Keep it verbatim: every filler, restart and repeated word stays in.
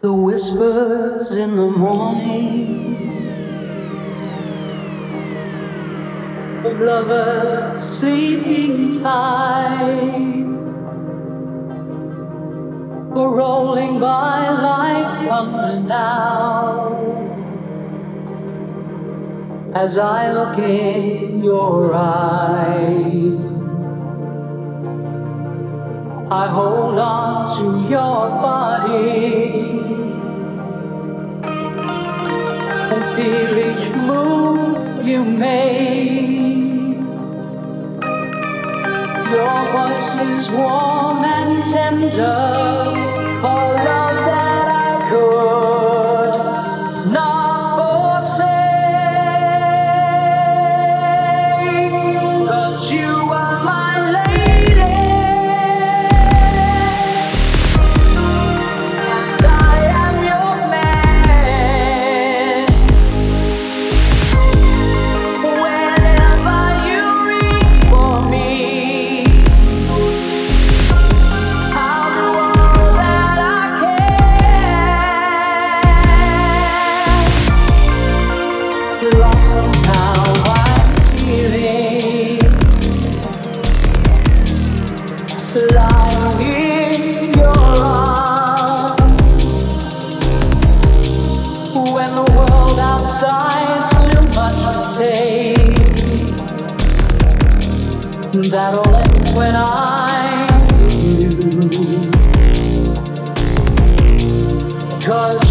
The whispers in the morning of lovers sleeping tight, or rolling by like thunder now. As I look in your eyes, I hold on to your body and feel each move you make. Your voice is warm and tender, for love that I could not forsake. 'Cause you are my lady, and I am your man. Whenever you reach for me, I'll do all that I can. Lost somehow I'm feeling, lying in your arms, when the world outside's too much to take. That all ends when I'm with you. 'Cause